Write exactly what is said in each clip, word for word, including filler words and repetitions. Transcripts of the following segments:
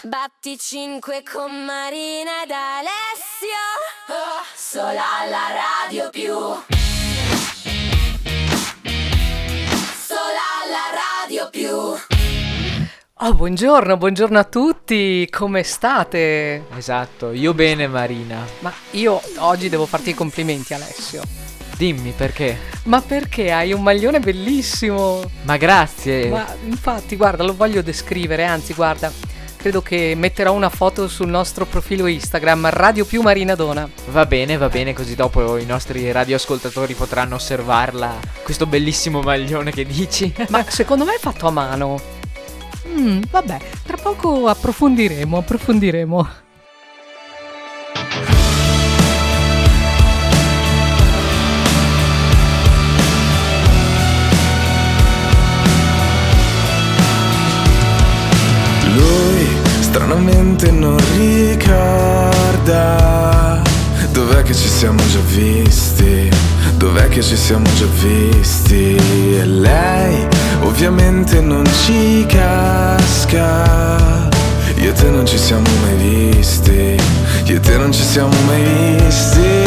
Batti cinque con Marina ed Alessio. Oh, sola alla radio più. Sola alla radio più. Oh, buongiorno, buongiorno a tutti, come state? Esatto, io bene Marina. Ma io oggi devo farti i complimenti, Alessio. Dimmi perché? Ma perché hai un maglione bellissimo? Ma grazie. Ma infatti, guarda, lo voglio descrivere, anzi, guarda, credo che metterò una foto sul nostro profilo Instagram, Radio Più Marina Dona. Va bene, va bene, così dopo i nostri radioascoltatori potranno osservarla, questo bellissimo maglione che dici. Ma secondo me è fatto a mano. Mm, vabbè, tra poco approfondiremo, approfondiremo. Lui stranamente non ricorda dov'è che ci siamo già visti, dov'è che ci siamo già visti. E lei ovviamente non ci casca. Io e te non ci siamo mai visti, io e te non ci siamo mai visti.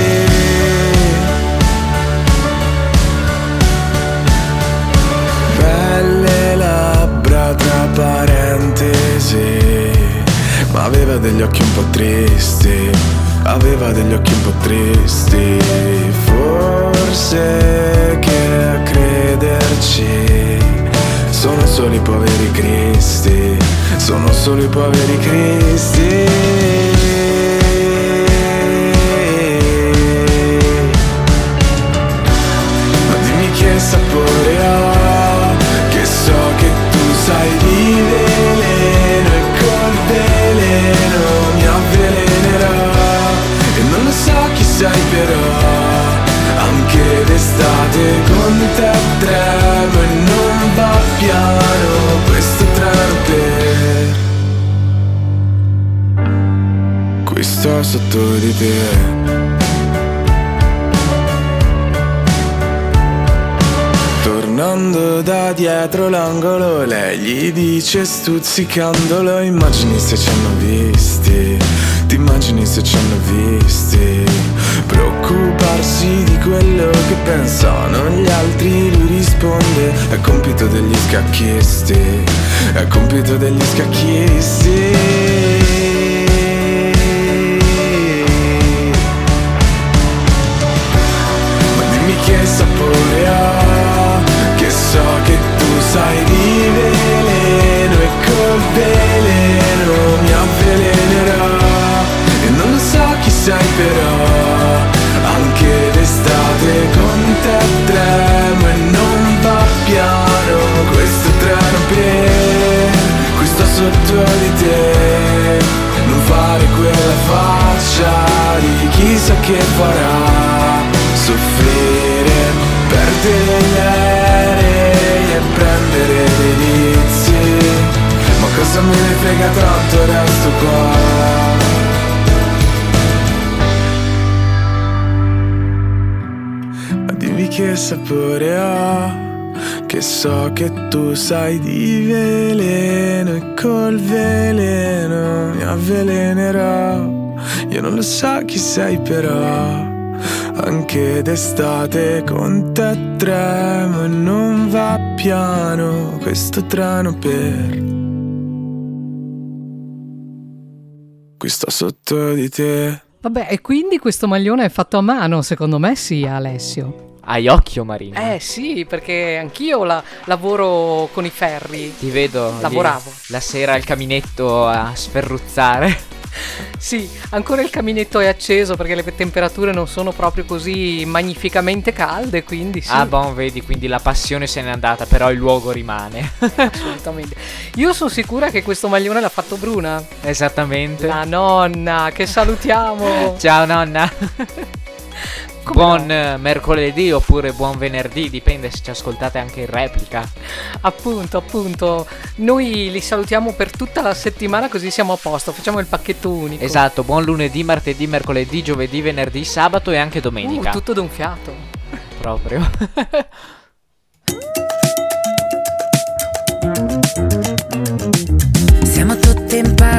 Belle labbra tra parentesi, ma aveva degli occhi un po' tristi, aveva degli occhi un po' tristi. Forse che a crederci sono solo i poveri cristi, sono solo i poveri cristi. Ma dimmi che sapore ha, che so che tu sai di veleno e col veleno mi avvelenerà. E non lo so chi sei però, anche d'estate con te tremo e non va piano questo treno per qui sto sotto di te. Tornando da dietro l'angolo, lei gli dice stuzzicandolo: immagini se ci hanno visti, ti immagini se ci hanno visti. Preoccuparsi di quello che pensano gli altri, lui risponde: è compito degli scacchisti, è compito degli scacchisti. Ma dimmi che sapore ha, che so che tu sai di veleno e col veleno mi avvelenerà. E non lo so chi sei però, anche d'estate con te tremo e non va piano questo treno per qui sto sotto di te. Non fare quella faccia di chissà che farà soffrire, perdere gli aerei e prendere delizie. Ma cosa me ne frega tanto, resto qua. Che sapore ha, che so che tu sai di veleno e col veleno mi avvelenerà. Io non lo so chi sei però, anche d'estate con te tremo e non va piano questo treno per qui sto sotto di te. Vabbè, e quindi questo maglione è fatto a mano? Secondo me sì, Alessio. Hai occhio Marina? Eh sì, perché anch'io la, lavoro con i ferri. Ti vedo Lavoravo lì, la sera al caminetto a sferruzzare. Sì, ancora il caminetto è acceso perché le temperature non sono proprio così magnificamente calde, quindi sì. Ah bon, vedi, quindi la passione se n'è andata, però il luogo rimane. Assolutamente. Io sono sicura che questo maglione l'ha fatto Bruna. Esattamente. La nonna, che salutiamo. Ciao nonna. Come buon no? mercoledì oppure buon venerdì, dipende se ci ascoltate anche in replica. Appunto, appunto. Noi li salutiamo per tutta la settimana, così siamo a posto. Facciamo il pacchetto unico. Esatto, buon lunedì, martedì, mercoledì, giovedì, venerdì, sabato e anche domenica. Uh, tutto d'un fiato. Proprio. Siamo tutti in pari.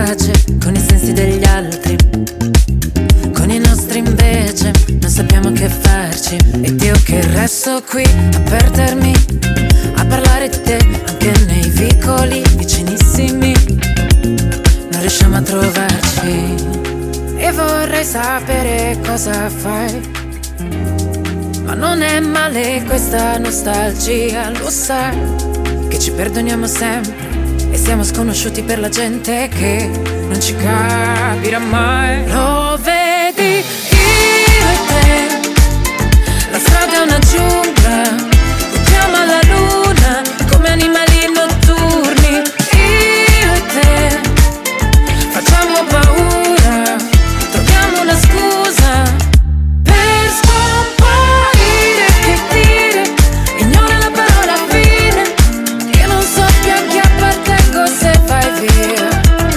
sto qui a perdermi, a parlare di te anche nei vicoli vicinissimi. Non riusciamo a trovarci e vorrei sapere cosa fai. Ma non è male questa nostalgia, lo sai che ci perdoniamo sempre e siamo sconosciuti per la gente che non ci capirà mai. Lo vedi, io e te, la strada è una giungla, puntiamo alla luna come animali notturni. Io e te facciamo paura, troviamo una scusa per scomparire. Che dire, ignora la parola fine, io non so più a chi appartengo se vai via.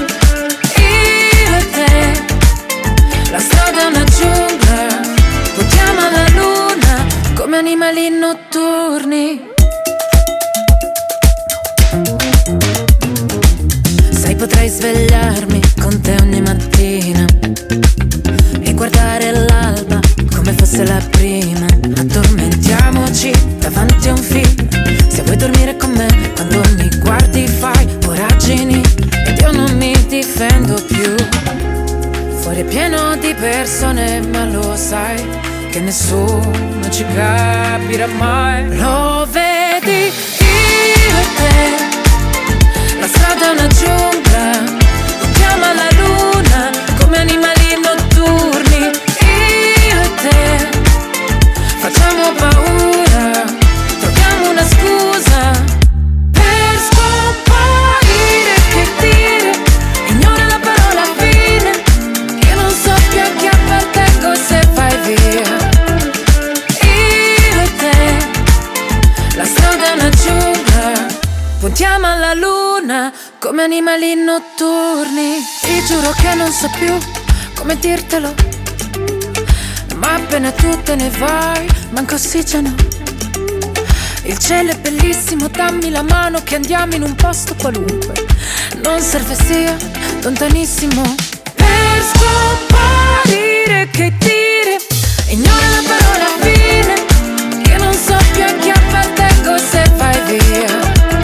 Io e te, la strada è una giungla, puntiamo alla luna come animali notturni. Sai, potrei svegliarmi con te ogni mattina e guardare l'alba come fosse la prima. Addormentiamoci davanti a un film, se vuoi dormire con me quando mi guardi fai voragini ed io non mi difendo più. Fuori è pieno di persone ma lo sai che nessuno ci capirà mai. Lo vedi, io e te, la strada è una giungla, puntiamo alla luna come animali notturni. Io e te facciamo paura, troviamo una scusa per scomparire. Che dire, ignora la parola fine, io non so più a chi appartengo se vai via. Io e te, la strada è una giungla, puntiamo alla luna come animali notturni. Ti giuro che non so più come dirtelo, ma appena tu te ne vai manca ossigeno. Il cielo è bellissimo, dammi la mano che andiamo in un posto qualunque, non serve sia lontanissimo per scomparire. Che dire, ignora la parola fine, io non so più a chi appartengo se vai via.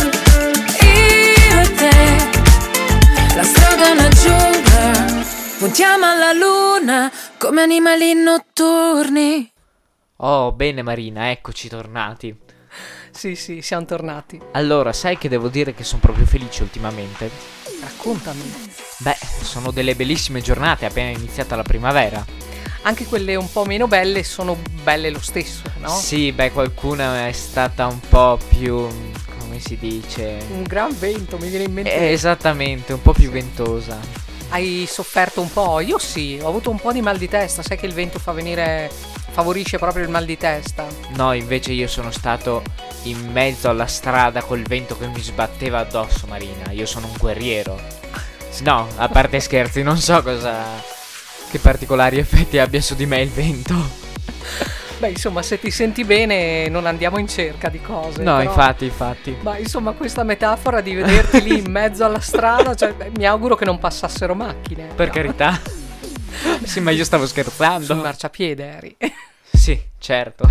Io e te, la strada è una giungla, puntiamo alla luna come animali notturni. Oh, bene Marina, eccoci tornati. Sì, sì, siamo tornati. Allora, sai che devo dire che sono proprio felice ultimamente? Raccontami. Beh, sono delle bellissime giornate, è appena iniziata la primavera. Anche quelle un po' meno belle sono belle lo stesso, no? Sì, beh, qualcuna è stata un po' più, come si dice? Un gran vento, mi viene in mente. Eh, esattamente, un po' più ventosa. Hai sofferto un po'? Io sì, ho avuto un po' di mal di testa. Sai che il vento fa venire, favorisce proprio il mal di testa. No, invece io sono stato in mezzo alla strada col vento che mi sbatteva addosso, Marina. Io sono un guerriero. No, a parte scherzi, non so cosa, che particolari effetti abbia su di me il vento. Beh, insomma, se ti senti bene non andiamo in cerca di cose. No, però... infatti, infatti. Ma insomma, questa metafora di vederti lì in mezzo alla strada, cioè, beh, mi auguro che non passassero macchine. Per no? carità. Sì, ma io stavo scherzando. Sul marciapiede eri. Sì, certo.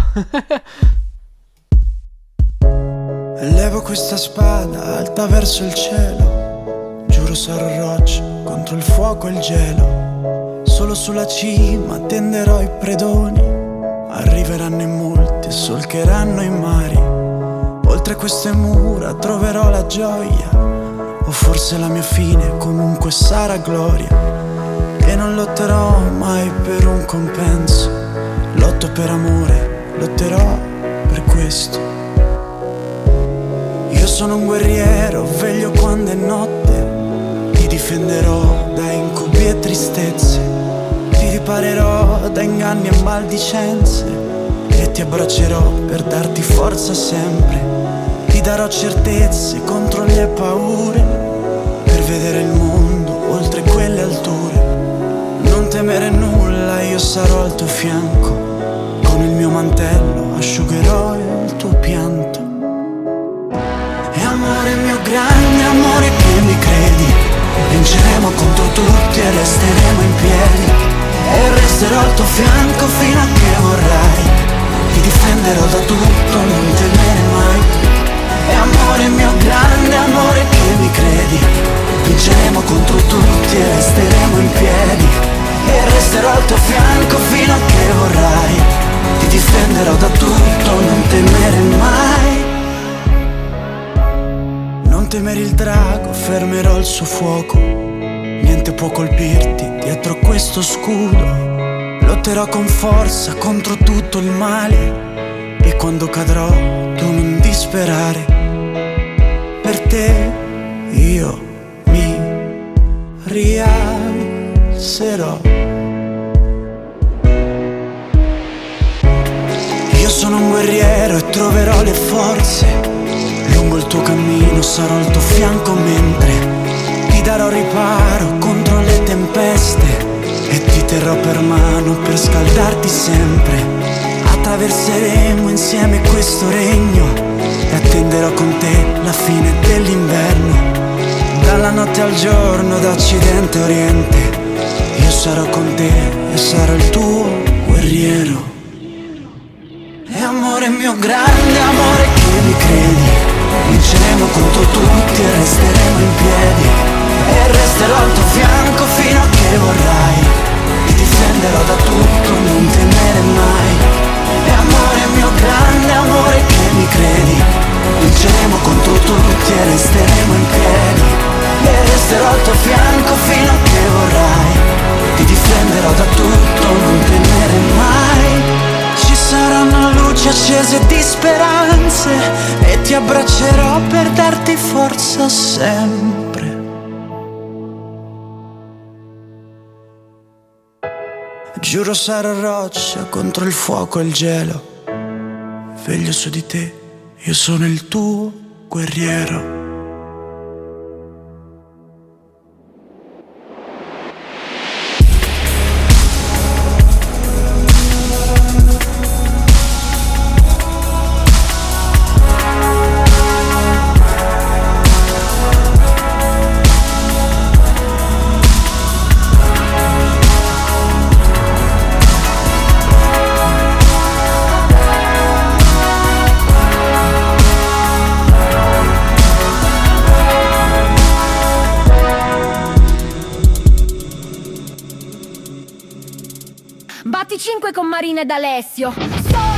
Levo questa spada alta verso il cielo, giuro sarò roccia contro il fuoco e il gelo. Solo sulla cima tenderò i predoni, arriveranno in molti e solcheranno i mari. Oltre queste mura troverò la gioia, o forse la mia fine comunque sarà gloria. E non lotterò mai per un compenso, lotto per amore, lotterò per questo. Io sono un guerriero, veglio quando è notte, ti difenderò da incubi e tristezze, ti riparerò da inganni e maldicenze e ti abbraccerò per darti forza sempre. Ti darò certezze contro le paure, per vedere il mondo oltre quelle alture. Non temere nulla, io sarò al tuo fianco, con il mio mantello asciugherò il tuo pianto. E amore mio grande, amore che mi credi, vinceremo contro tutti e resteremo in piedi. E resterò al tuo fianco fino a che vorrai. Ti difenderò da tutto, non temere mai. E amore mio, grande amore che mi credi, vinceremo contro tutti e resteremo in piedi. E resterò al tuo fianco fino a che vorrai. Ti difenderò da tutto, non temere mai. Non temere il drago, fermerò il suo fuoco. Niente può colpirti dietro questo scudo. Lotterò con forza contro tutto il male. E quando cadrò tu non disperare. Per te io mi rialzerò. Io sono un guerriero e troverò le forze. Lungo il tuo cammino sarò al tuo fianco mentre ti darò riparo contro le tempeste. E ti terrò per mano per scaldarti sempre. Attraverseremo insieme questo regno e attenderò con te la fine dell'inverno. Dalla notte al giorno, da occidente a oriente, io sarò con te e sarò il tuo guerriero. E amore mio, grande amore che mi credi, vinceremo contro tutti e resteremo in piedi. E resterò al tuo fianco fino a che vorrai. Ti difenderò da tutto, non temere mai. E amore mio, grande amore che mi credi, vinceremo contro tutti e resteremo in piedi. E resterò al tuo fianco fino a che vorrai. Ti difenderò da tutto, non temere mai. Ci saranno luci accese di speranze e ti abbraccerò per darti forza sempre. Giuro sarò roccia contro il fuoco e il gelo. Veglio su di te, io sono il tuo guerriero. Batti cinque con Marina ed Alessio.